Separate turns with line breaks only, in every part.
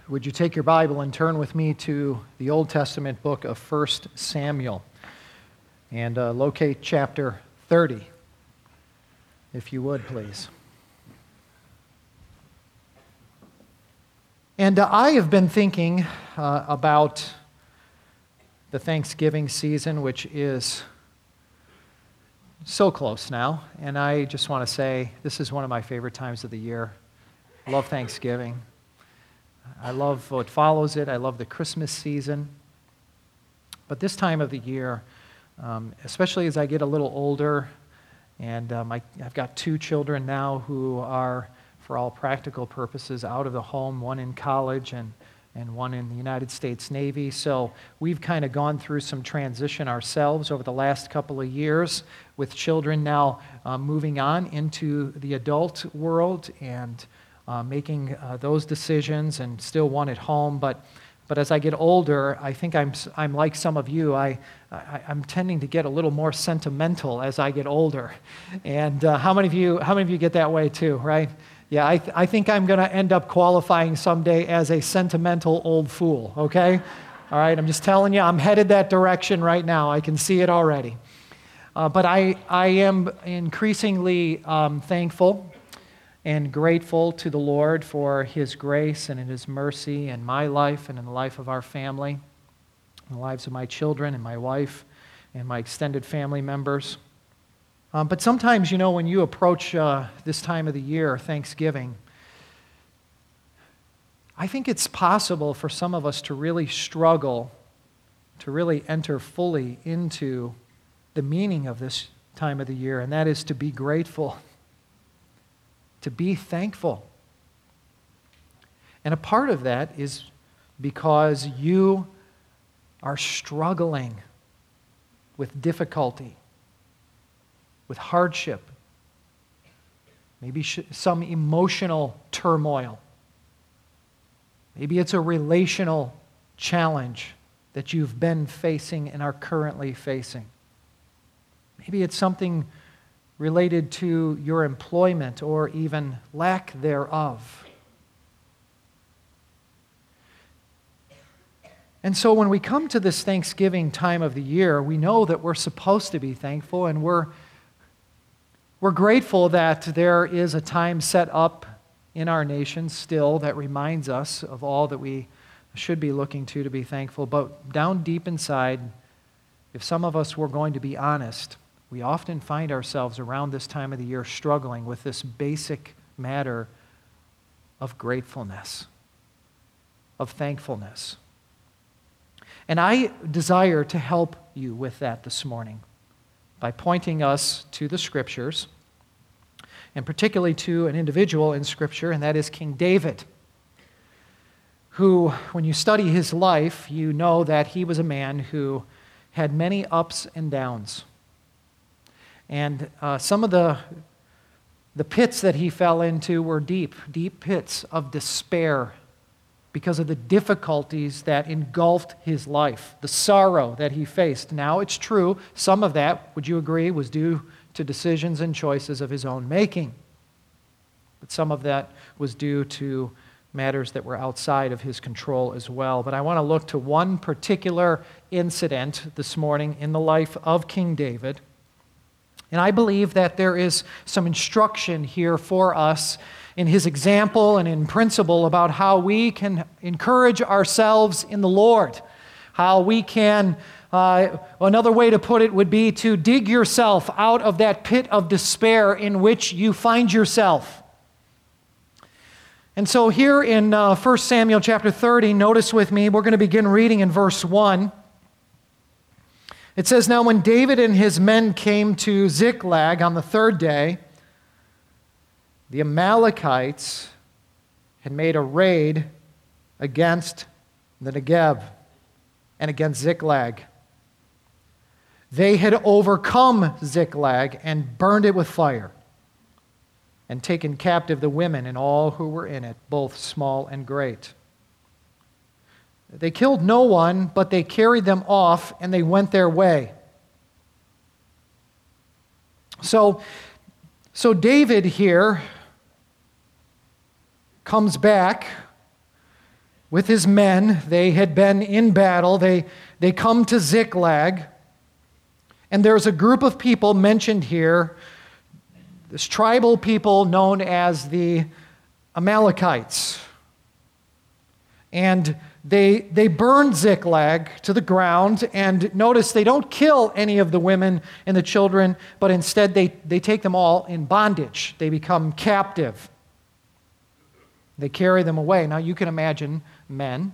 would you take your Bible and turn with me to the Old Testament book of 1 Samuel and locate chapter 30, if you would, please. And I have been thinking about the Thanksgiving season, which is so close now, and I just want to say this is one of my favorite times of the year. I love Thanksgiving. I love what follows it. I love the Christmas season. But this time of the year, especially as I get a little older, and I've got 2 children now who are, for all practical purposes, out of the home, one in college and one in the United States Navy. So we've kind of gone through some transition ourselves over the last couple of years with children now moving on into the adult world and making those decisions, and still one at home. But as I get older, I think I'm like some of you. I'm tending to get a little more sentimental as I get older. And how many of you get that way too, right? Yeah, I think I'm going to end up qualifying someday as a sentimental old fool, okay? All right, I'm just telling you, I'm headed that direction right now. I can see it already. But I am increasingly thankful and grateful to the Lord for His grace and His mercy in my life and in the life of our family, in the lives of my children and my wife and my extended family members. But sometimes, when you approach this time of the year, Thanksgiving, I think it's possible for some of us to really struggle to really enter fully into the meaning of this time of the year, and that is to be grateful, to be thankful. And a part of that is because you are struggling with difficulty, with hardship, maybe some emotional turmoil. Maybe it's a relational challenge that you've been facing and are currently facing. Maybe it's something related to your employment or even lack thereof. And so when we come to this Thanksgiving time of the year, we know that we're supposed to be thankful, and we're grateful that there is a time set up in our nation still that reminds us of all that we should be looking to be thankful. But down deep inside, if some of us were going to be honest, we often find ourselves around this time of the year struggling with this basic matter of gratefulness, of thankfulness. And I desire to help you with that this morning by pointing us to the Scriptures, and particularly to an individual in Scripture, and that is King David, who, when you study his life, you know that he was a man who had many ups and downs. And some of the pits that he fell into were deep, deep pits of despair because of the difficulties that engulfed his life, the sorrow that he faced. Now, it's true, some of that, would you agree, was due to decisions and choices of his own making. But some of that was due to matters that were outside of his control as well. But I want to look to one particular incident this morning in the life of King David. And I believe that there is some instruction here for us in his example and in principle about how we can encourage ourselves in the Lord. How we can, another way to put it would be to dig yourself out of that pit of despair in which you find yourself. And so here in 1 Samuel chapter 30, notice with me, we're going to begin reading in verse 1. It says, "Now when David and his men came to Ziklag on the 3rd day, the Amalekites had made a raid against the Negeb and against Ziklag. They had overcome Ziklag and burned it with fire, and taken captive the women and all who were in it, both small and great. They killed no one, but they carried them off, and they went their way." So David here comes back with his men. They had been in battle. They come to Ziklag, and there's a group of people mentioned here, this tribal people known as the Amalekites. And they burn Ziklag to the ground, and notice they don't kill any of the women and the children, but instead they take them all in bondage. They become captive. They carry them away. Now you can imagine men.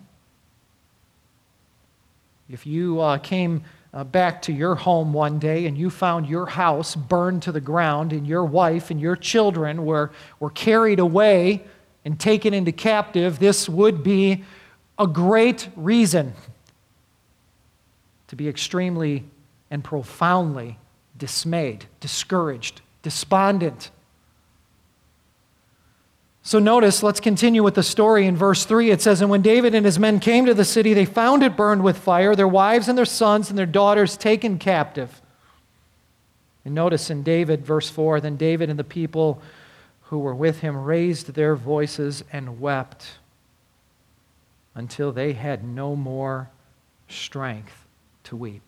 If you came back to your home one day and you found your house burned to the ground and your wife and your children were carried away and taken into captive, this would be a great reason to be extremely and profoundly dismayed, discouraged, despondent. So notice, let's continue with the story in verse 3. It says, "And when David and his men came to the city, they found it burned with fire, their wives and their sons and their daughters taken captive." And notice in David, verse 4, "Then David and the people who were with him raised their voices and wept until they had no more strength to weep."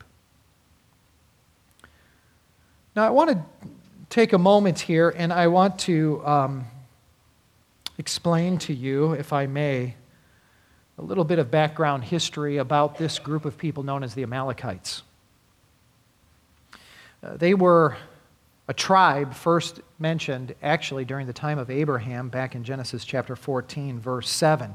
Now I want to take a moment here and I want to explain to you, if I may, a little bit of background history about this group of people known as the Amalekites. They were a tribe first mentioned actually during the time of Abraham back in Genesis chapter 14, verse 7.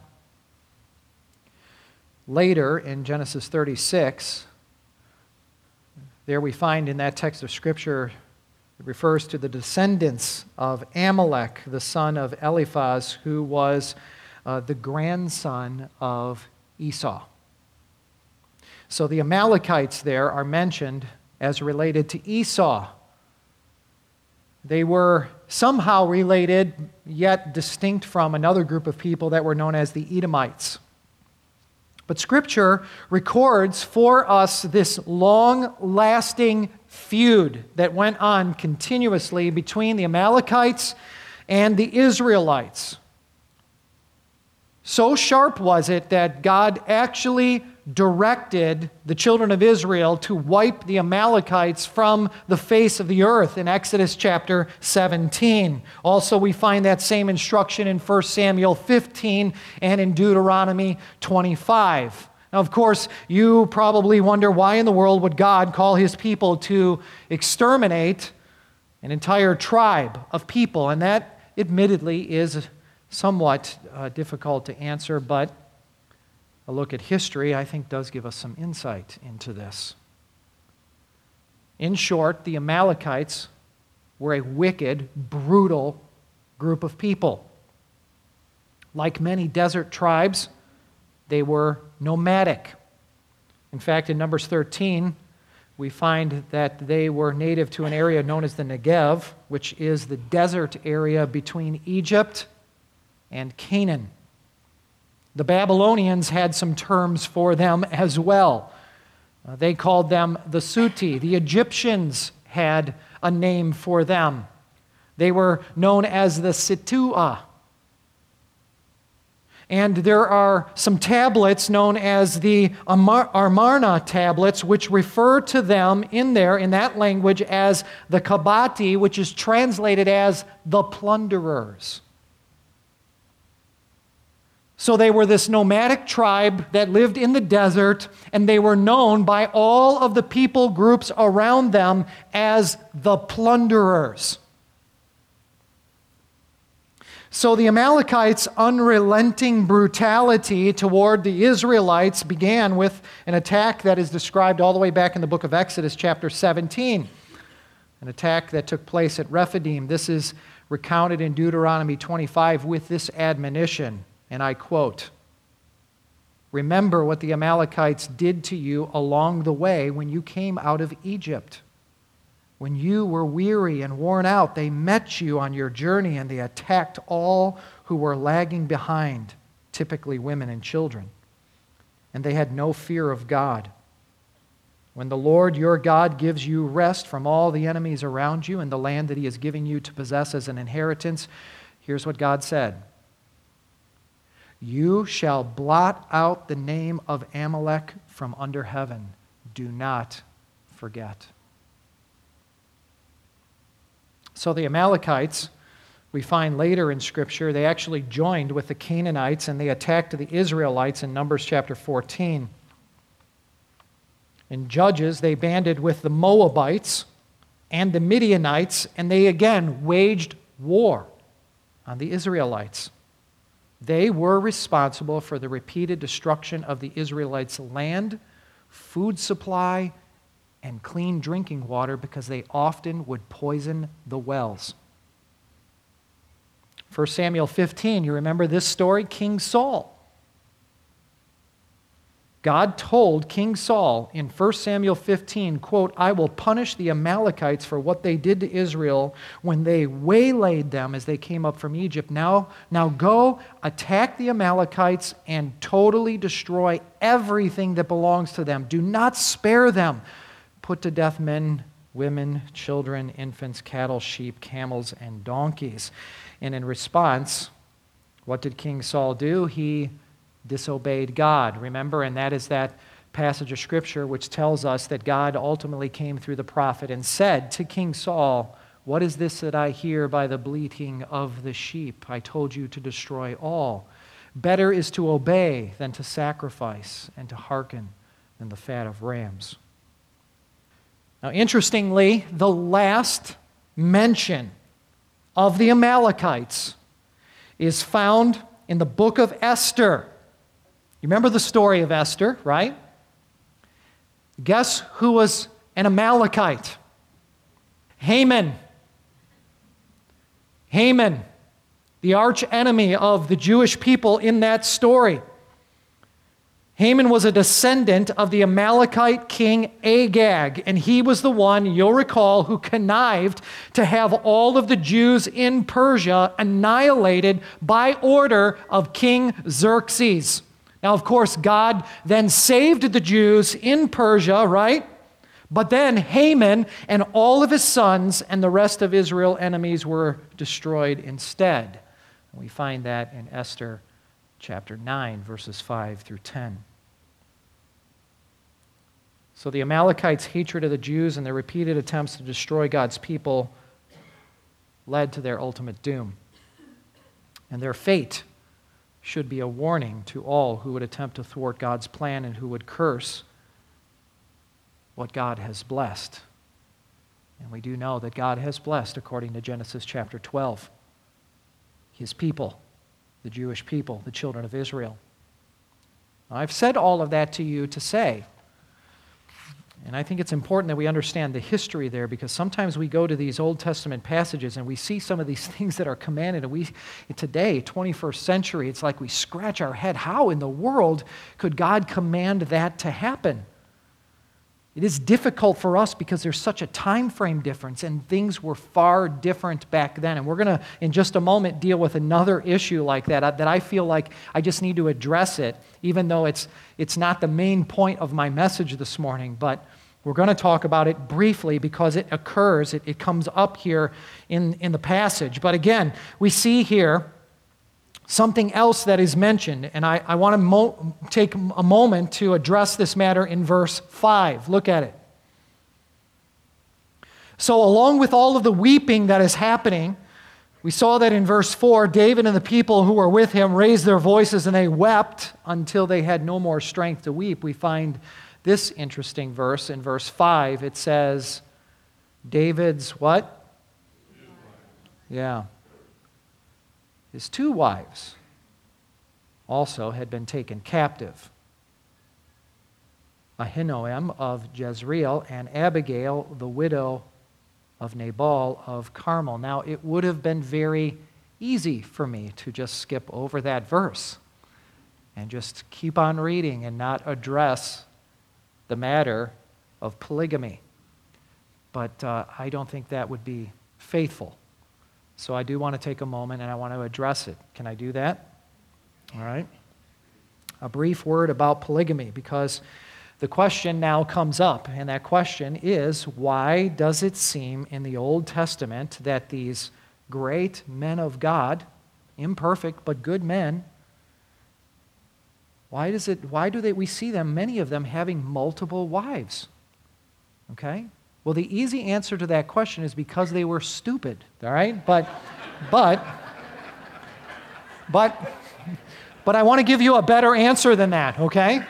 Later in Genesis 36, there we find in that text of Scripture, it refers to the descendants of Amalek, the son of Eliphaz, who was the grandson of Esau. So the Amalekites there are mentioned as related to Esau. They were somehow related, yet distinct from another group of people that were known as the Edomites. But Scripture records for us this long-lasting feud that went on continuously between the Amalekites and the Israelites. So sharp was it that God actually directed the children of Israel to wipe the Amalekites from the face of the earth in Exodus chapter 17. Also, we find that same instruction in 1 Samuel 15 and in Deuteronomy 25. Now, of course, you probably wonder why in the world would God call his people to exterminate an entire tribe of people? And that, admittedly, is somewhat difficult to answer, but a look at history, I think, does give us some insight into this. In short, the Amalekites were a wicked, brutal group of people. Like many desert tribes, they were nomadic. In fact, in Numbers 13, we find that they were native to an area known as the Negev, which is the desert area between Egypt and Canaan. The Babylonians had some terms for them as well. They called them the Suti. The Egyptians had a name for them. They were known as the Situa. And there are some tablets known as the Amarna tablets, which refer to them in that language as the Kabati, which is translated as the plunderers. So they were this nomadic tribe that lived in the desert, and they were known by all of the people groups around them as the plunderers. So the Amalekites' unrelenting brutality toward the Israelites began with an attack that is described all the way back in the book of Exodus, chapter 17. An attack that took place at Rephidim. This is recounted in Deuteronomy 25 with this admonition. And I quote, "Remember what the Amalekites did to you along the way when you came out of Egypt. When you were weary and worn out, they met you on your journey and they attacked all who were lagging behind, typically women and children. And they had no fear of God. When the Lord your God gives you rest from all the enemies around you in the land that he is giving you to possess as an inheritance," here's what God said. You shall blot out the name of Amalek from under heaven. Do not forget. So the Amalekites, we find later in Scripture, they actually joined with the Canaanites and they attacked the Israelites in Numbers chapter 14. In Judges, they banded with the Moabites and the Midianites, and they again waged war on the Israelites. They were responsible for the repeated destruction of the Israelites' land, food supply, and clean drinking water because they often would poison the wells. 1 Samuel 15, you remember this story? King Saul. God told King Saul in 1 Samuel 15, quote, I will punish the Amalekites for what they did to Israel when they waylaid them as they came up from Egypt. Now go attack the Amalekites and totally destroy everything that belongs to them. Do not spare them. Put to death men, women, children, infants, cattle, sheep, camels, and donkeys. And in response, what did King Saul do? He disobeyed God. Remember, and that is that passage of Scripture which tells us that God ultimately came through the prophet and said to King Saul, what is this that I hear by the bleating of the sheep? I told you to destroy all. Better is to obey than to sacrifice, and to hearken than the fat of rams. Now, interestingly, the last mention of the Amalekites is found in the book of Esther. You remember the story of Esther, right? Guess who was an Amalekite? Haman. Haman, the arch enemy of the Jewish people in that story. Haman was a descendant of the Amalekite king Agag, and he was the one, you'll recall, who connived to have all of the Jews in Persia annihilated by order of King Xerxes. Now, of course, God then saved the Jews in Persia, right? But then Haman and all of his sons and the rest of Israel's enemies were destroyed instead. We find that in Esther chapter 9, verses 5 through 10. So the Amalekites' hatred of the Jews and their repeated attempts to destroy God's people led to their ultimate doom. And their fate should be a warning to all who would attempt to thwart God's plan and who would curse what God has blessed. And we do know that God has blessed, according to Genesis chapter 12, his people, the Jewish people, the children of Israel. Now, I've said all of that to you to say, and I think it's important that we understand the history there, because sometimes we go to these Old Testament passages and we see some of these things that are commanded, and today, 21st century, it's like we scratch our head. How in the world could God command that to happen? It is difficult for us because there's such a time frame difference, and things were far different back then. And we're going to, in just a moment, deal with another issue like that I feel like I just need to address it, even though it's not the main point of my message this morning. But we're going to talk about it briefly because it occurs, it comes up here in the passage. But again, we see here something else that is mentioned, and I want to take a moment to address this matter in verse 5. Look at it. So along with all of the weeping that is happening, we saw that in verse 4, David and the people who were with him raised their voices and they wept until they had no more strength to weep. We find this interesting verse in verse 5. It says, David's what? Yeah. His two wives also had been taken captive, Ahinoam of Jezreel and Abigail, the widow of Nabal of Carmel. Now, it would have been very easy for me to just skip over that verse and just keep on reading and not address the matter of polygamy. But I don't think that would be faithful. So I do want to take a moment and I want to address it. Can I do that? All right. A brief word about polygamy, because the question now comes up, and that question is, why does it seem in the Old Testament that these great men of God, imperfect but good men, Why do we see them, many of them, having multiple wives? Okay? Well, the easy answer to that question is because they were stupid, all right? But I want to give you a better answer than that, okay?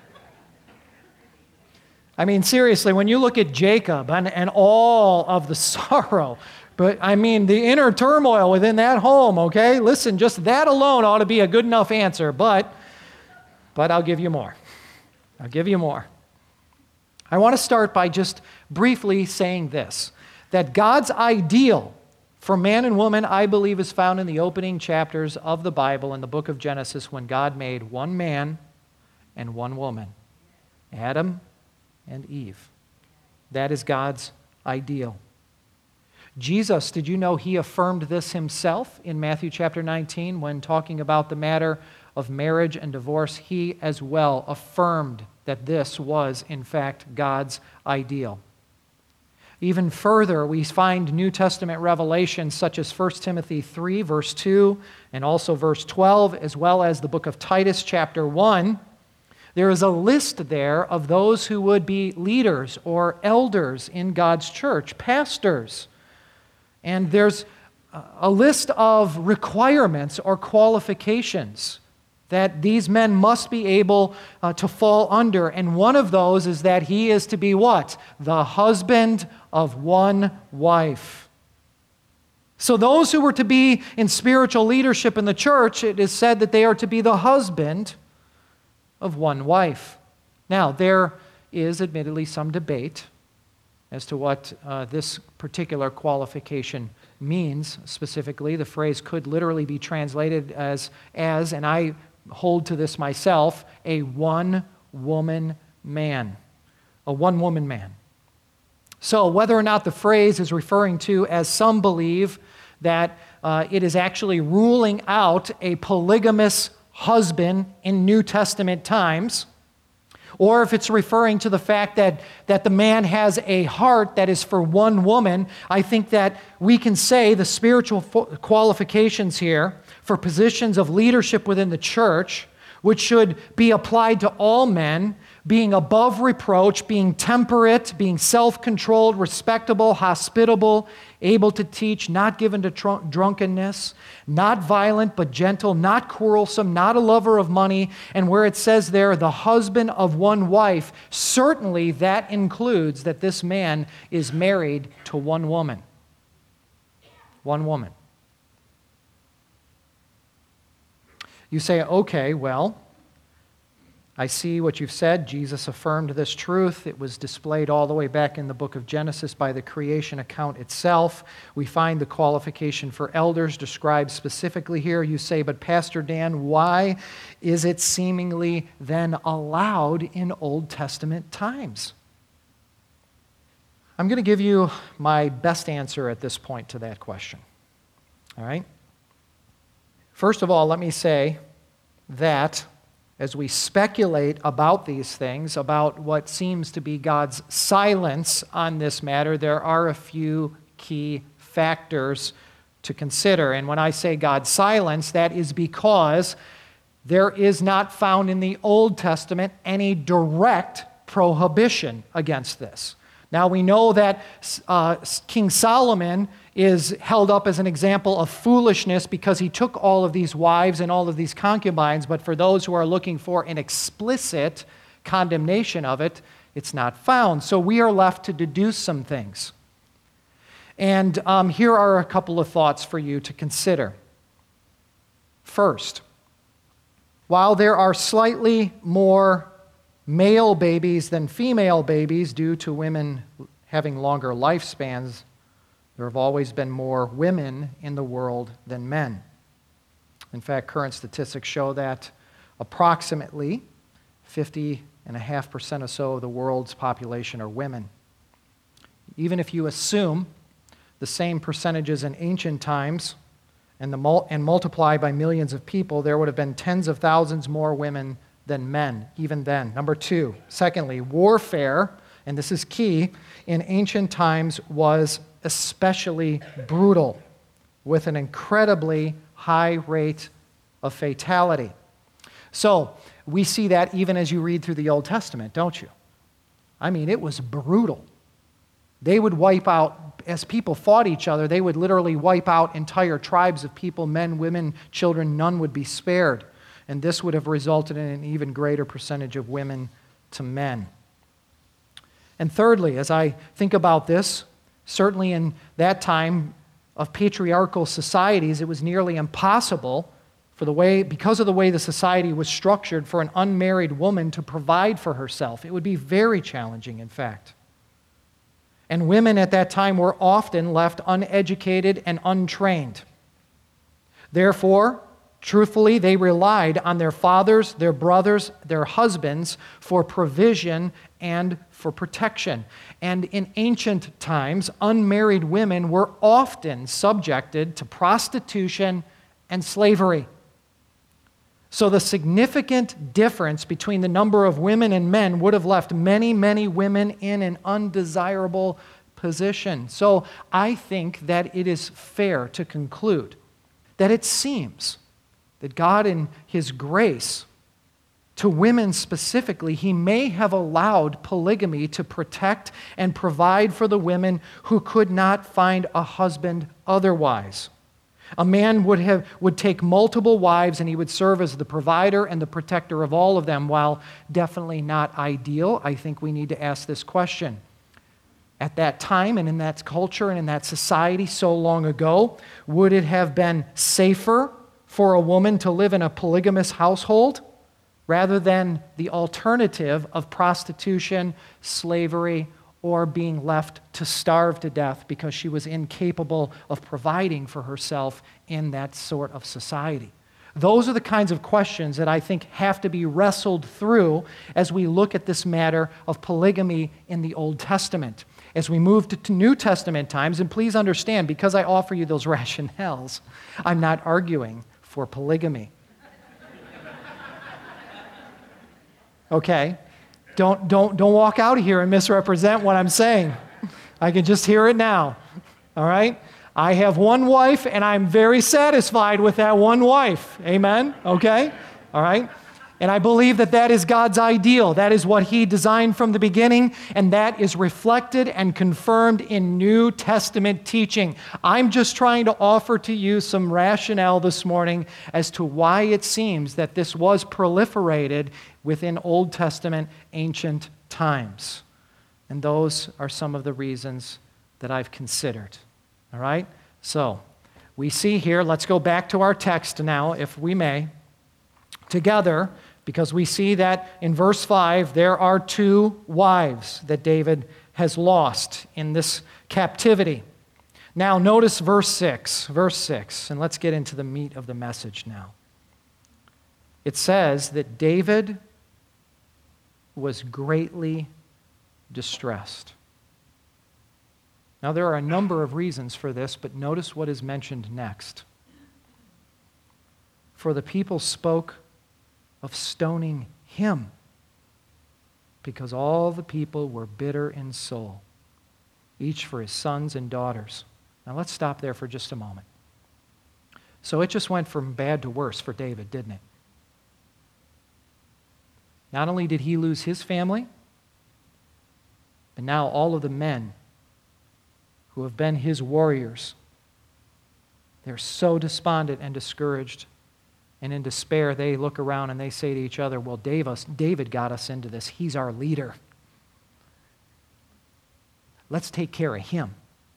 I mean, seriously, when you look at Jacob and all of the sorrow, but I mean, the inner turmoil within that home, okay? Listen, just that alone ought to be a good enough answer, but I'll give you more. I'll give you more. I want to start by just briefly saying this, that God's ideal for man and woman, I believe, is found in the opening chapters of the Bible in the book of Genesis when God made one man and one woman, Adam and Eve. That is God's ideal. Jesus, did you know he affirmed this himself in Matthew chapter 19 when talking about the matter of marriage and divorce? He as well affirmed that this was, in fact, God's ideal. Even further, we find New Testament revelations such as 1 Timothy 3, verse 2, and also verse 12, as well as the book of Titus, chapter 1. There is a list there of those who would be leaders or elders in God's church, pastors. And there's a list of requirements or qualifications that these men must be able to fall under. And one of those is that he is to be what? The husband of one wife. So those who were to be in spiritual leadership in the church, it is said that they are to be the husband of one wife. Now, there is admittedly some debate as to what this particular qualification means specifically. The phrase could literally be translated as and I hold to this myself, a one-woman man. A one-woman man. So whether or not the phrase is referring to, as some believe, that it is actually ruling out a polygamous husband in New Testament times, or if it's referring to the fact that the man has a heart that is for one woman, I think that we can say the spiritual qualifications here for positions of leadership within the church, which should be applied to all men, being above reproach, being temperate, being self-controlled, respectable, hospitable, able to teach, not given to drunkenness, not violent but gentle, not quarrelsome, not a lover of money, and where it says there, the husband of one wife, certainly that includes that this man is married to one woman. One woman. You say, okay, well, I see what you've said. Jesus affirmed this truth. It was displayed all the way back in the book of Genesis by the creation account itself. We find the qualification for elders described specifically here. You say, but Pastor Dan, why is it seemingly then allowed in Old Testament times? I'm going to give you my best answer at this point to that question. All right? First of all, let me say that as we speculate about these things, about what seems to be God's silence on this matter, there are a few key factors to consider. And when I say God's silence, that is because there is not found in the Old Testament any direct prohibition against this. Now, we know that King Solomon is held up as an example of foolishness because he took all of these wives and all of these concubines, but for those who are looking for an explicit condemnation of it, it's not found. So we are left to deduce some things. And here are a couple of thoughts for you to consider. First, while there are slightly more male babies than female babies due to women having longer lifespans, there have always been more women in the world than men. In fact, current statistics show that approximately 50.5% or so of the world's population are women. Even if you assume the same percentages in ancient times and multiply by millions of people, there would have been tens of thousands more women than men, even then. Number two, secondly, warfare, and this is key, in ancient times was especially brutal, with an incredibly high rate of fatality. So, we see that even as you read through the Old Testament, don't you? I mean, it was brutal. They would wipe out, as people fought each other, they would literally wipe out entire tribes of people, men, women, children, none would be spared. And this would have resulted in an even greater percentage of women to men. And thirdly, as I think about this, certainly in that time of patriarchal societies, it was nearly impossible because of the way the society was structured for an unmarried woman to provide for herself. It would be very challenging, in fact. And women at that time were often left uneducated and untrained. Therefore, truthfully, they relied on their fathers, their brothers, their husbands for provision and for protection. And in ancient times, unmarried women were often subjected to prostitution and slavery. So the significant difference between the number of women and men would have left many, many women in an undesirable position. So I think that it is fair to conclude that it seems that God in His grace to women specifically, He may have allowed polygamy to protect and provide for the women who could not find a husband otherwise. A man would take multiple wives and he would serve as the provider and the protector of all of them. While definitely not ideal, I think we need to ask this question. At that time and in that culture and in that society so long ago, would it have been safer for a woman to live in a polygamous household rather than the alternative of prostitution, slavery, or being left to starve to death because she was incapable of providing for herself in that sort of society? Those are the kinds of questions that I think have to be wrestled through as we look at this matter of polygamy in the Old Testament. As we move to New Testament times, and please understand, because I offer you those rationales, I'm not arguing for polygamy. Okay? Don't walk out of here and misrepresent what I'm saying. I can just hear it now. All right? I have one wife, and I'm very satisfied with that one wife. Amen? Okay? All right? And I believe that that is God's ideal. That is what He designed from the beginning, and that is reflected and confirmed in New Testament teaching. I'm just trying to offer to you some rationale this morning as to why it seems that this was proliferated within Old Testament ancient times. And those are some of the reasons that I've considered. All right? So, we see here, let's go back to our text now, if we may, together, because we see that in verse 5, there are 2 wives that David has lost in this captivity. Now, notice verse 6, and let's get into the meat of the message now. It says that David was greatly distressed. Now, there are a number of reasons for this, but notice what is mentioned next. For the people spoke of stoning him, because all the people were bitter in soul, each for his sons and daughters. Now, let's stop there for just a moment. So it just went from bad to worse for David, didn't it? Not only did he lose his family, but now all of the men who have been his warriors, they're so despondent and discouraged. And in despair, they look around and they say to each other, well, David got us into this. He's our leader. Let's take care of him.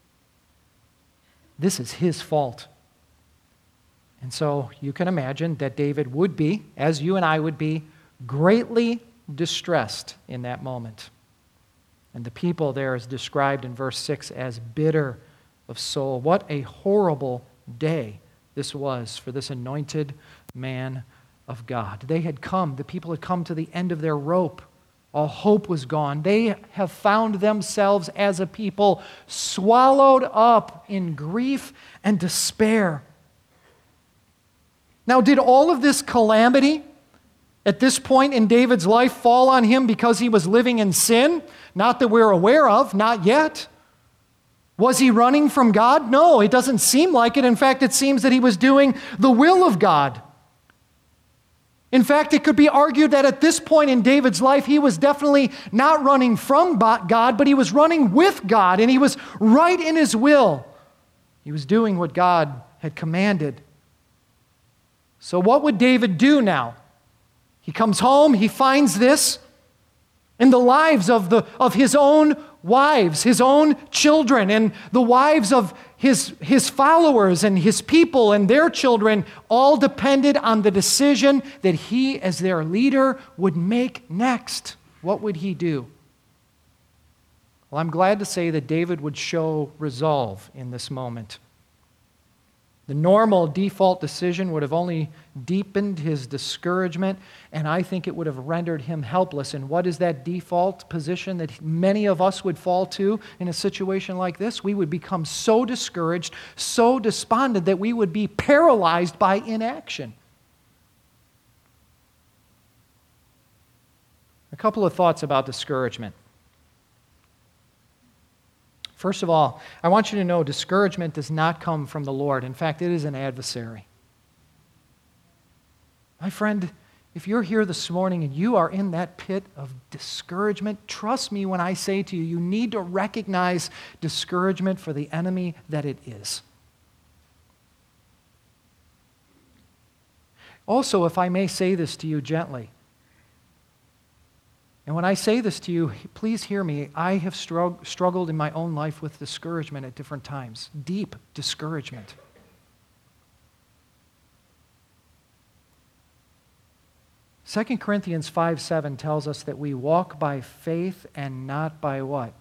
This is his fault. And so you can imagine that David would be, as you and I would be, greatly distressed in that moment. And the people there is described in verse 6 as bitter of soul. What a horrible day this was for this anointed man of God. The people had come to the end of their rope. All hope was gone. They have found themselves as a people swallowed up in grief and despair. Now, did all of this calamity at this point in David's life fall on him because he was living in sin? Not that we're aware of, not yet. Was he running from God? No, it doesn't seem like it. In fact, it seems that he was doing the will of God. In fact, it could be argued that at this point in David's life, he was definitely not running from God, but he was running with God, and he was right in his will. He was doing what God had commanded. So what would David do now? He comes home, he finds this in the lives of his own wives, his own children, and the wives of his followers and his people and their children all depended on the decision that he, as their leader, would make next. What would he do? Well, I'm glad to say that David would show resolve in this moment. The normal default decision would have only deepened his discouragement, and I think it would have rendered him helpless. And what is that default position that many of us would fall to in a situation like this? We would become so discouraged, so despondent that we would be paralyzed by inaction. A couple of thoughts about discouragement. First of all, I want you to know discouragement does not come from the Lord. In fact, it is an adversary. My friend, if you're here this morning and you are in that pit of discouragement, trust me when I say to you, you need to recognize discouragement for the enemy that it is. Also, if I may say this to you gently, and when I say this to you, please hear me. I have struggled in my own life with discouragement at different times, deep discouragement. Second Corinthians 5:7 tells us that we walk by faith and not by what?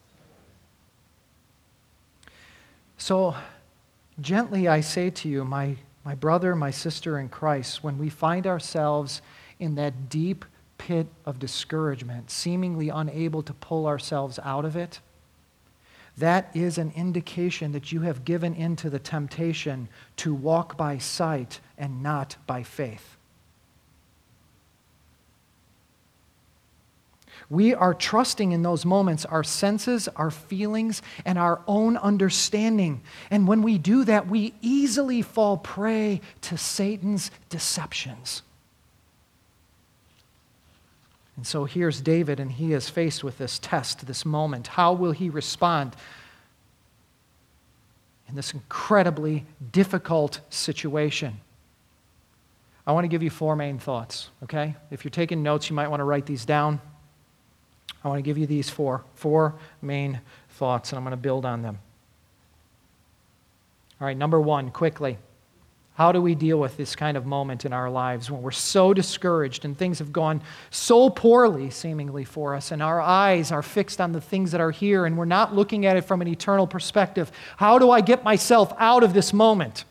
So, gently I say to you, my brother, my sister in Christ, when we find ourselves in that deep pit of discouragement, seemingly unable to pull ourselves out of it, that is an indication that you have given in to the temptation to walk by sight and not by faith. We are trusting in those moments our senses, our feelings, and our own understanding. And when we do that, we easily fall prey to Satan's deceptions. And so here's David, and he is faced with this test, this moment. How will he respond in this incredibly difficult situation? I want to give you 4 main thoughts, okay? If you're taking notes, you might want to write these down. I want to give you these four main thoughts, and I'm going to build on them. All right, number 1, quickly. How do we deal with this kind of moment in our lives when we're so discouraged and things have gone so poorly, seemingly, for us, and our eyes are fixed on the things that are here and we're not looking at it from an eternal perspective? How do I get myself out of this moment?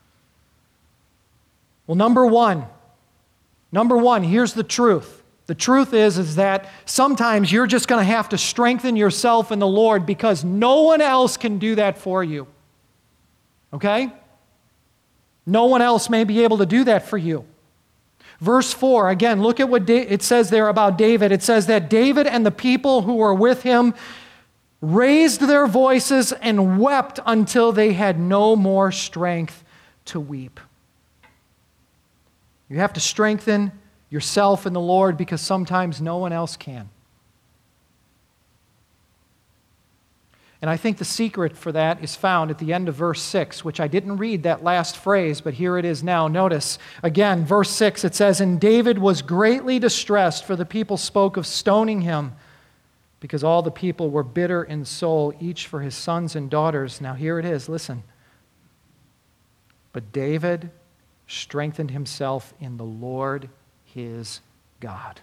Well, number one, here's the truth. The truth is that sometimes you're just going to have to strengthen yourself in the Lord because no one else can do that for you. Okay? No one else may be able to do that for you. Verse 4, again, look at what it says there about David. It says that David and the people who were with him raised their voices and wept until they had no more strength to weep. You have to strengthen yourself in the Lord because sometimes no one else can. And I think the secret for that is found at the end of verse 6, which I didn't read that last phrase, but here it is now. Notice, again, verse 6, it says, "And David was greatly distressed, for the people spoke of stoning him, because all the people were bitter in soul, each for his sons and daughters." Now here it is, listen. "But David strengthened himself in the Lord his God."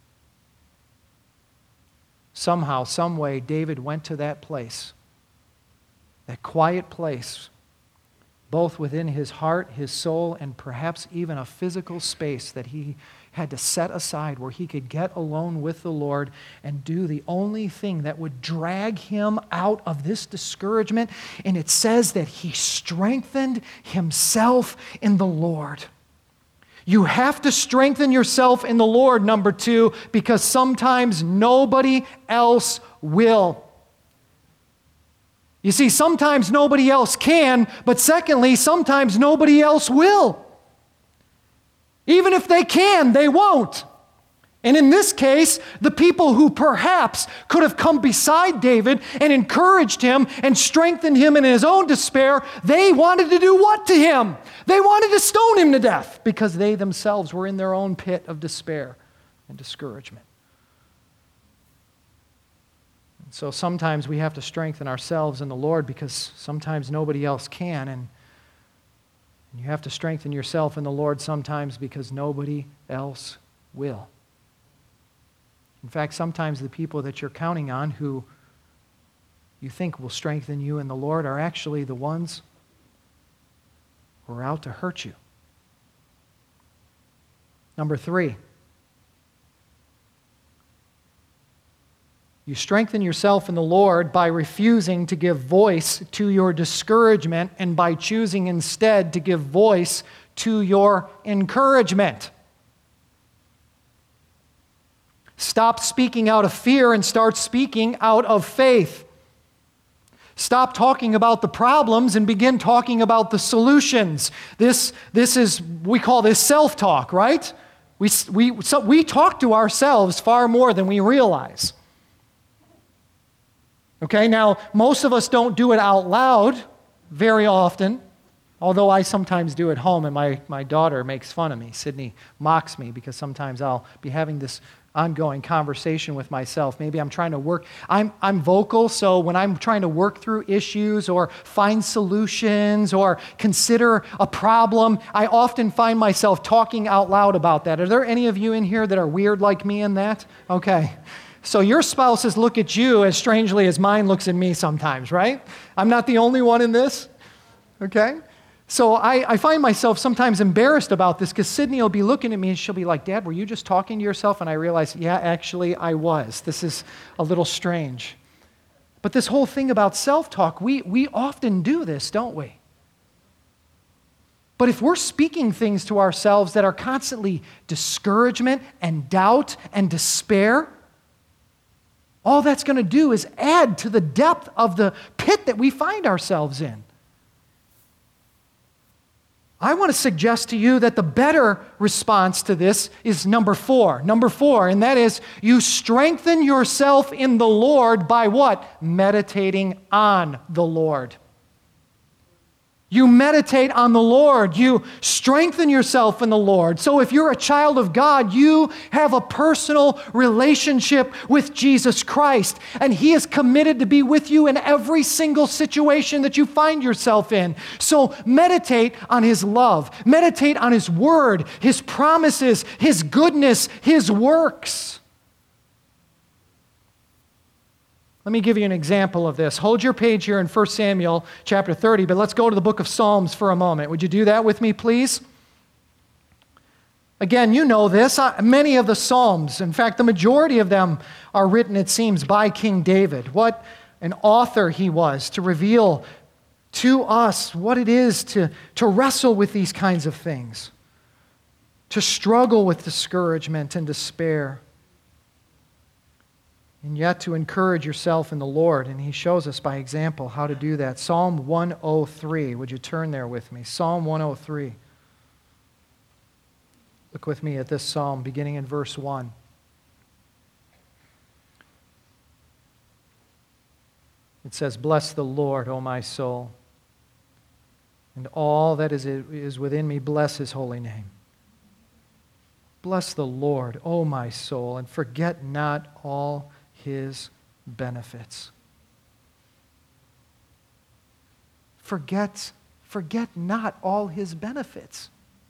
Somehow, some way, David went to that place, that quiet place, both within his heart, his soul, and perhaps even a physical space that he had to set aside where he could get alone with the Lord and do the only thing that would drag him out of this discouragement. And it says that he strengthened himself in the Lord. You have to strengthen yourself in the Lord, number 2, because sometimes nobody else will. You see, sometimes nobody else can, but secondly, sometimes nobody else will. Even if they can, they won't. And in this case, the people who perhaps could have come beside David and encouraged him and strengthened him in his own despair, they wanted to do what to him? They wanted to stone him to death because they themselves were in their own pit of despair and discouragement. And so sometimes we have to strengthen ourselves in the Lord because sometimes nobody else can. And you have to strengthen yourself in the Lord sometimes because nobody else will. In fact, sometimes the people that you're counting on who you think will strengthen you in the Lord are actually the ones who are out to hurt you. Number 3, you strengthen yourself in the Lord by refusing to give voice to your discouragement and by choosing instead to give voice to your encouragement. Stop speaking out of fear and start speaking out of faith. Stop talking about the problems and begin talking about the solutions. This is, we call this self-talk, right? We talk to ourselves far more than we realize. Okay, now, most of us don't do it out loud very often, although I sometimes do at home, and my daughter makes fun of me. Sydney mocks me because sometimes I'll be having this ongoing conversation with myself. Maybe I'm trying to work. I'm vocal, so when I'm trying to work through issues or find solutions or consider a problem, I often find myself talking out loud about that. Are there any of you in here that are weird like me in that? Okay. So your spouses look at you as strangely as mine looks at me sometimes, right? I'm not the only one in this, okay? So I find myself sometimes embarrassed about this because Sydney will be looking at me and she'll be like, Dad, were you just talking to yourself? And I realize, yeah, actually I was. This is a little strange. But this whole thing about self-talk, we often do this, don't we? But if we're speaking things to ourselves that are constantly discouragement and doubt and despair, all that's going to do is add to the depth of the pit that we find ourselves in. I want to suggest to you that the better response to this is number 4, and that is you strengthen yourself in the Lord by what? Meditating on the Lord. You meditate on the Lord. You strengthen yourself in the Lord. So if you're a child of God, you have a personal relationship with Jesus Christ. And He is committed to be with you in every single situation that you find yourself in. So meditate on His love. Meditate on His word, His promises, His goodness, His works. Let me give you an example of this. Hold your page here in 1 Samuel chapter 30, but let's go to the book of Psalms for a moment. Would you do that with me, please? Again, you know this. Many of the Psalms, in fact, the majority of them are written, it seems, by King David. What an author he was to reveal to us what it is to wrestle with these kinds of things, to struggle with discouragement and despair, and yet to encourage yourself in the Lord. And he shows us by example how to do that. Psalm 103. Would you turn there with me? Psalm 103. Look with me at this psalm beginning in verse 1. It says, "Bless the Lord, O my soul, and all that is within me, bless His holy name. Bless the Lord, O my soul, and forget not all His benefits." Forget not all His benefits.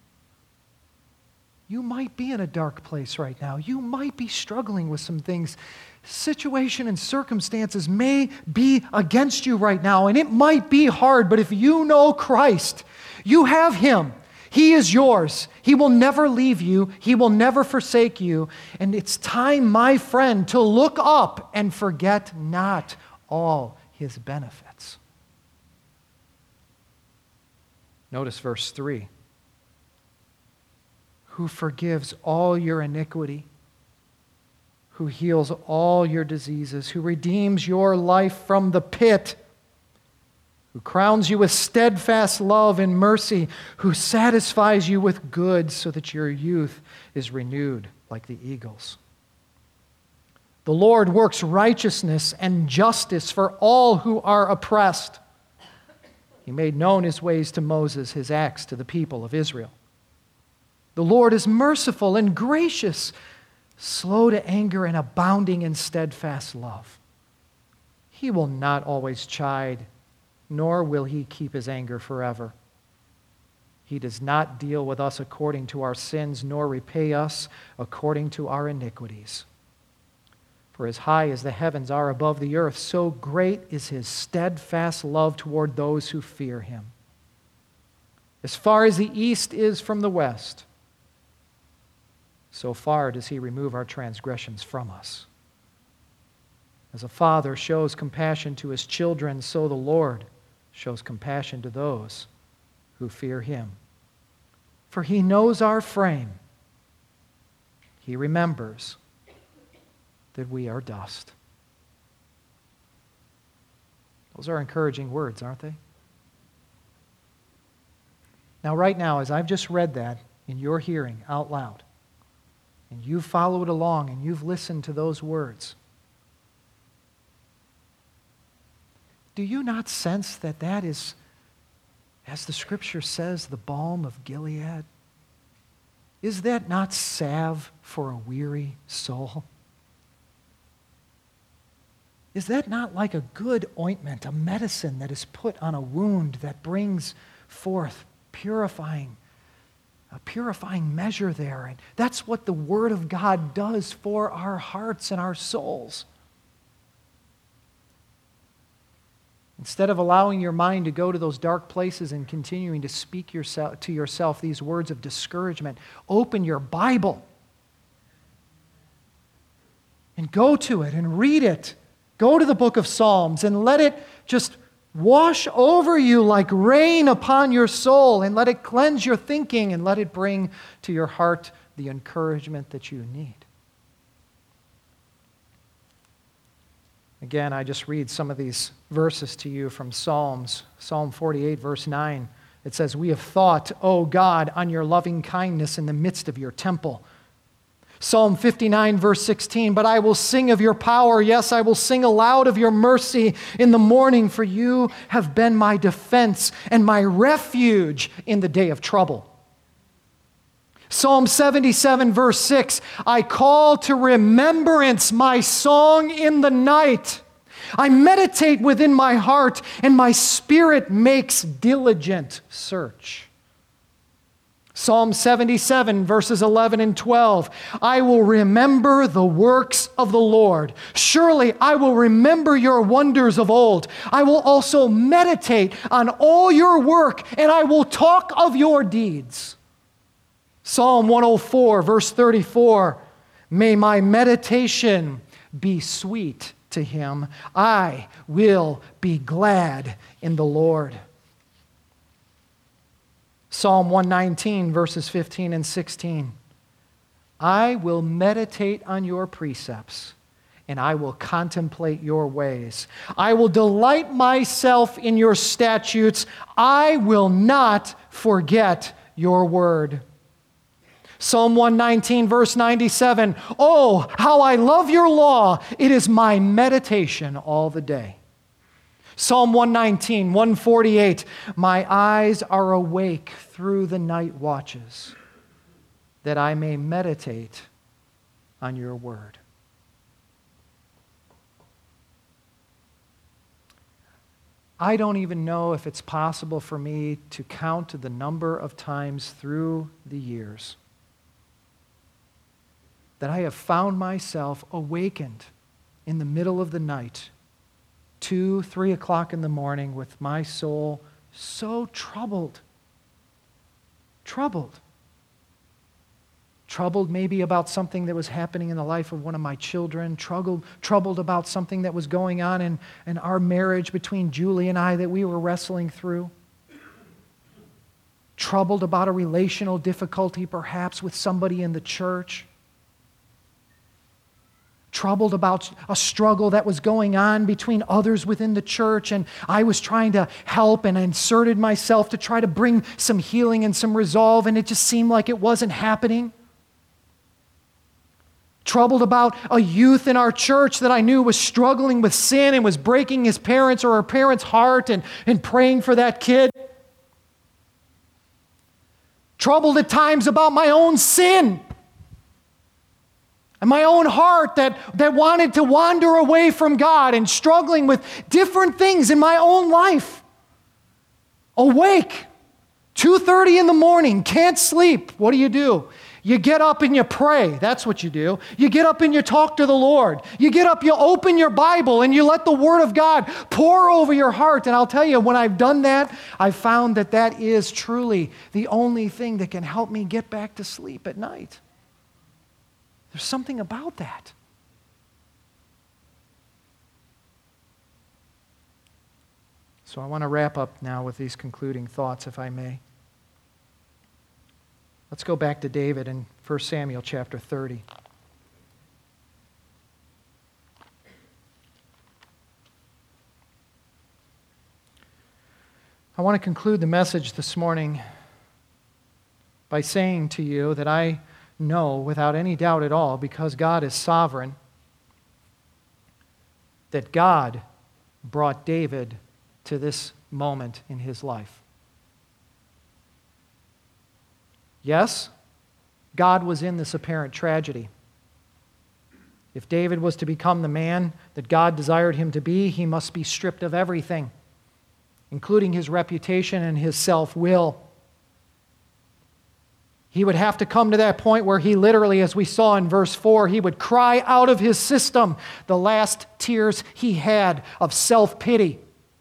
You might be in a dark place right now. You might be struggling with some things. Situation and circumstances may be against you right now, and it might be hard, but if you know Christ, you have Him. He is yours. He will never leave you. He will never forsake you. And it's time, my friend, to look up and forget not all His benefits. Notice verse 3. Who forgives all your iniquity, who heals all your diseases, who redeems your life from the pit, who crowns you with steadfast love and mercy, who satisfies you with good so that your youth is renewed like the eagles. The Lord works righteousness and justice for all who are oppressed. He made known his ways to Moses, his acts to the people of Israel. The Lord is merciful and gracious, slow to anger and abounding in steadfast love. He will not always chide, nor will he keep his anger forever. He does not deal with us according to our sins, nor repay us according to our iniquities. For as high as the heavens are above the earth, so great is his steadfast love toward those who fear him. As far as the east is from the west, so far does he remove our transgressions from us. As a father shows compassion to his children, so the Lord shows compassion to those who fear him. For he knows our frame. He remembers that we are dust. Those are encouraging words, aren't they? Now, right now, as I've just read that in your hearing out loud, and you've followed along and you've listened to those words, do you not sense that that is, as the Scripture says, the balm of Gilead? Is that not salve for a weary soul? Is that not like a good ointment, a medicine that is put on a wound that brings forth a purifying measure there? And that's what the Word of God does for our hearts and our souls. Instead of allowing your mind to go to those dark places and continuing to speak to yourself these words of discouragement, open your Bible and go to it and read it. Go to the book of Psalms and let it just wash over you like rain upon your soul, and let it cleanse your thinking, and let it bring to your heart the encouragement that you need. Again, I just read some of these verses to you from Psalms. Psalm 48, verse 9. It says, "We have thought, O God, on your loving kindness in the midst of your temple." Psalm 59, verse 16, "But I will sing of your power. Yes, I will sing aloud of your mercy in the morning, for you have been my defense and my refuge in the day of trouble." Psalm 77, verse 6, "I call to remembrance my song in the night. I meditate within my heart, and my spirit makes diligent search." Psalm 77, verses 11 and 12, "I will remember the works of the Lord. Surely I will remember your wonders of old. I will also meditate on all your work, and I will talk of your deeds." Psalm 104, verse 34, "May my meditation be sweet to him. I will be glad in the Lord." Psalm 119, verses 15 and 16, "I will meditate on your precepts, and I will contemplate your ways. I will delight myself in your statutes. I will not forget your word." Psalm 119, verse 97, "Oh, how I love your law. It is my meditation all the day." Psalm 119, 148, "My eyes are awake through the night watches, that I may meditate on your word." I don't even know if it's possible for me to count the number of times through the years that I have found myself awakened in the middle of the night, 2, 3 o'clock in the morning, with my soul so troubled. Troubled maybe about something that was happening in the life of one of my children, troubled about something that was going on in our marriage between Julie and I that we were wrestling through. Troubled about a relational difficulty perhaps with somebody in the church. troubled about a struggle that was going on between others within the church, and I was trying to help, and I inserted myself to try to bring some healing and some resolve, and it just seemed like it wasn't happening. Troubled about a youth in our church that I knew was struggling with sin and was breaking his parents' or her parents' heart, and praying for that kid. Troubled at times about my own sin and my own heart that wanted to wander away from God, and struggling with different things in my own life. Awake, 2:30 in the morning, can't sleep. What do? You get up and you pray. That's what you do. You get up and you talk to the Lord. You get up, you open your Bible, and you let the Word of God pour over your heart. And I'll tell you, when I've done that, I've found that is truly the only thing that can help me get back to sleep at night. There's something about that. So I want to wrap up now with these concluding thoughts, if I may. Let's go back to David in 1 Samuel chapter 30. I want to conclude the message this morning by saying to you that I know without any doubt at all, because God is sovereign, that God brought David to this moment in his life. Yes, God was in this apparent tragedy. If David was to become the man that God desired him to be, he must be stripped of everything, including his reputation and his self-will. He would have to come to that point where he literally, as we saw in verse 4, he would cry out of his system the last tears he had of self-pity.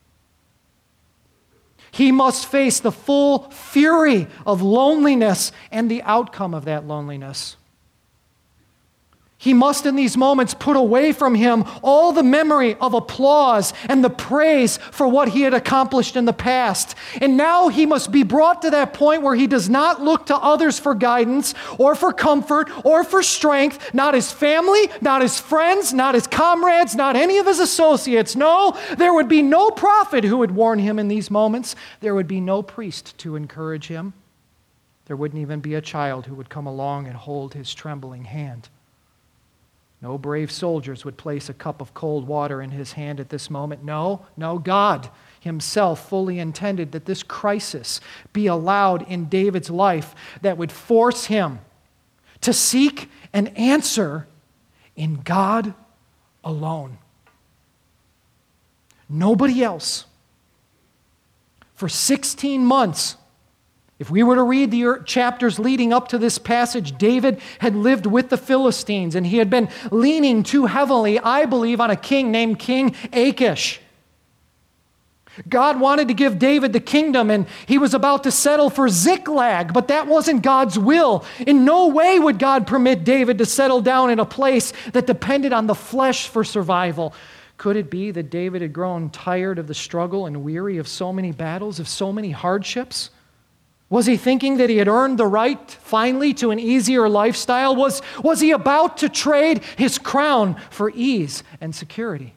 He must face the full fury of loneliness and the outcome of that loneliness. He must in these moments put away from him all the memory of applause and the praise for what he had accomplished in the past. And now he must be brought to that point where he does not look to others for guidance or for comfort or for strength, not his family, not his friends, not his comrades, not any of his associates. No, there would be no prophet who would warn him in these moments. There would be no priest to encourage him. There wouldn't even be a child who would come along and hold his trembling hand. No brave soldiers would place a cup of cold water in his hand at this moment. No, God himself fully intended that this crisis be allowed in David's life that would force him to seek an answer in God alone. Nobody else. For 16 months, if we were to read the chapters leading up to this passage, David had lived with the Philistines, and he had been leaning too heavily, I believe, on a king named King Achish. God wanted to give David the kingdom, and he was about to settle for Ziklag, but that wasn't God's will. In no way would God permit David to settle down in a place that depended on the flesh for survival. Could it be that David had grown tired of the struggle and weary of so many battles, of so many hardships? Was he thinking that he had earned the right finally to an easier lifestyle? Was he about to trade his crown for ease and security?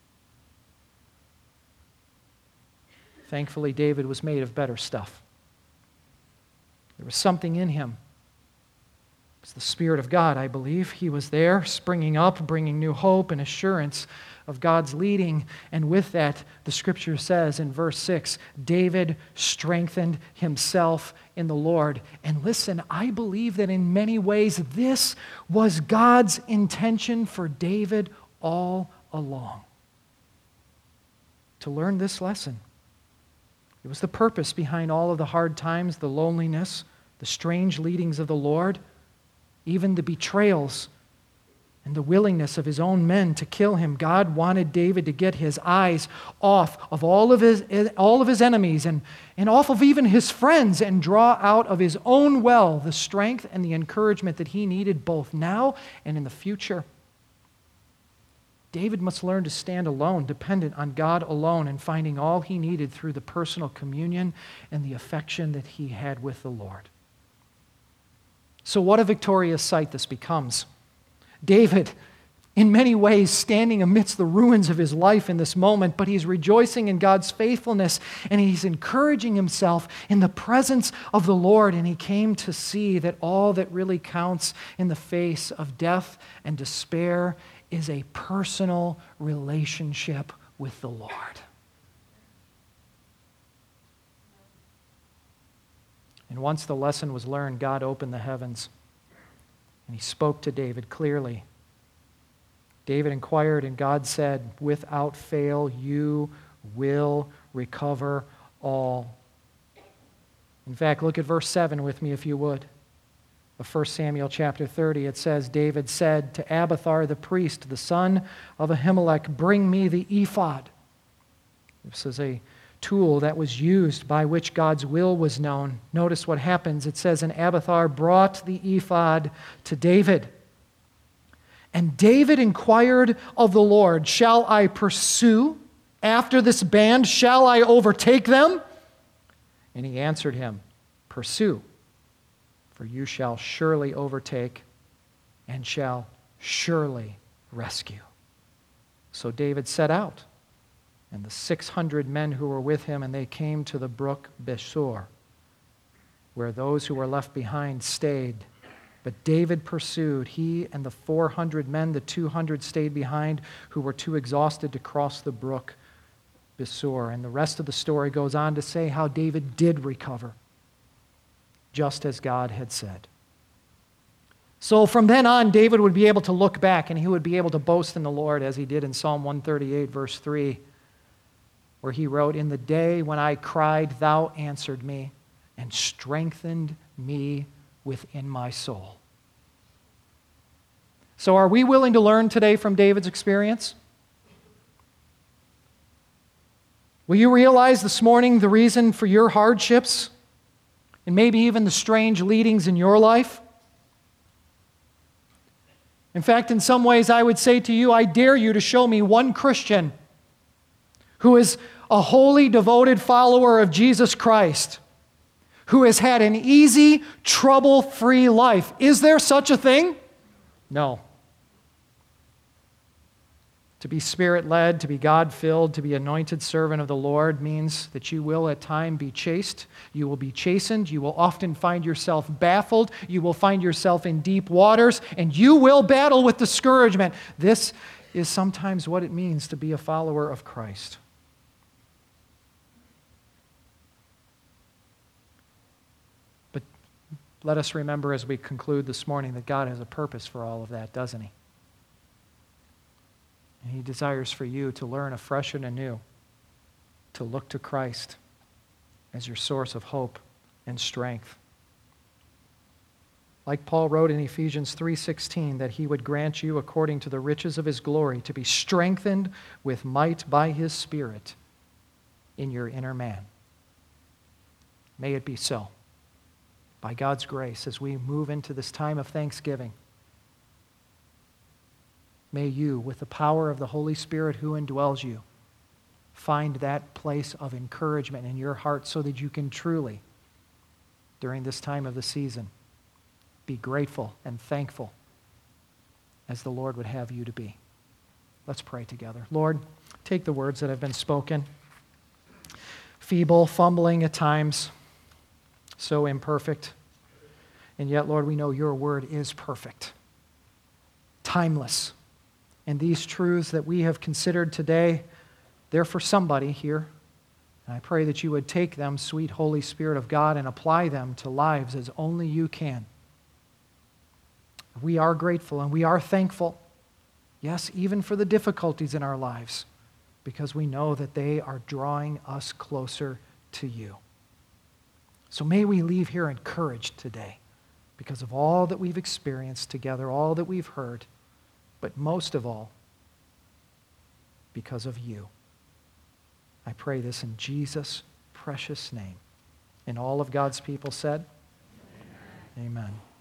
Thankfully, David was made of better stuff. There was something in him. It was the Spirit of God, I believe. He was there, springing up, bringing new hope and assurance of God's leading. And with that, the Scripture says in verse 6, David strengthened himself in the Lord. And listen, I believe that in many ways this was God's intention for David all along. To learn this lesson. It was the purpose behind all of the hard times, the loneliness, the strange leadings of the Lord, even the betrayals and the willingness of his own men to kill him. God wanted David to get his eyes off of all of his enemies and off of even his friends, and draw out of his own well the strength and the encouragement that he needed both now and in the future. David must learn to stand alone, dependent on God alone, and finding all he needed through the personal communion and the affection that he had with the Lord. So what a victorious sight this becomes. David in many ways standing amidst the ruins of his life in this moment, but he's rejoicing in God's faithfulness, and he's encouraging himself in the presence of the Lord, and he came to see that all that really counts in the face of death and despair is a personal relationship with the Lord. And once the lesson was learned, God opened the heavens, and he spoke to David clearly. David inquired, and God said, "Without fail, you will recover all." In fact, look at verse 7 with me, if you would. Of 1 Samuel chapter 30, it says, David said to Abiathar the priest, the son of Ahimelech, "Bring me the ephod." This is a tool that was used by which God's will was known. Notice what happens. It says, and Abiathar brought the ephod to David. And David inquired of the Lord, "Shall I pursue after this band? Shall I overtake them?" And he answered him, "Pursue, for you shall surely overtake and shall surely rescue." So David set out, and the 600 men who were with him, and they came to the brook Besor, where those who were left behind stayed. But David pursued, he and the 400 men, the 200 stayed behind, who were too exhausted to cross the brook Besor. And the rest of the story goes on to say how David did recover, just as God had said. So from then on, David would be able to look back, and he would be able to boast in the Lord, as he did in Psalm 138, verse 3, where he wrote, "In the day when I cried, thou answered me and strengthened me within my soul." So are we willing to learn today from David's experience? Will you realize this morning the reason for your hardships and maybe even the strange leadings in your life? In fact, in some ways, I would say to you, I dare you to show me one Christian who is a wholly devoted follower of Jesus Christ, who has had an easy, trouble-free life. Is there such a thing? No. To be Spirit-led, to be God-filled, to be anointed servant of the Lord means that you will at times be chased, you will be chastened, you will often find yourself baffled, you will find yourself in deep waters, and you will battle with discouragement. This is sometimes what it means to be a follower of Christ. Let us remember as we conclude this morning that God has a purpose for all of that, doesn't He? And He desires for you to learn afresh and anew, to look to Christ as your source of hope and strength. Like Paul wrote in Ephesians 3:16, that He would grant you, according to the riches of His glory, to be strengthened with might by His Spirit in your inner man. May it be so. By God's grace, as we move into this time of thanksgiving, may you, with the power of the Holy Spirit who indwells you, find that place of encouragement in your heart so that you can truly, during this time of the season, be grateful and thankful as the Lord would have you to be. Let's pray together. Lord, take the words that have been spoken, feeble, fumbling at times, so imperfect. And yet, Lord, we know your word is perfect, timeless. And these truths that we have considered today, they're for somebody here. And I pray that you would take them, sweet Holy Spirit of God, and apply them to lives as only you can. We are grateful and we are thankful, yes, even for the difficulties in our lives, because we know that they are drawing us closer to you. So may we leave here encouraged today because of all that we've experienced together, all that we've heard, but most of all, because of you. I pray this in Jesus' precious name. And all of God's people said, Amen. Amen.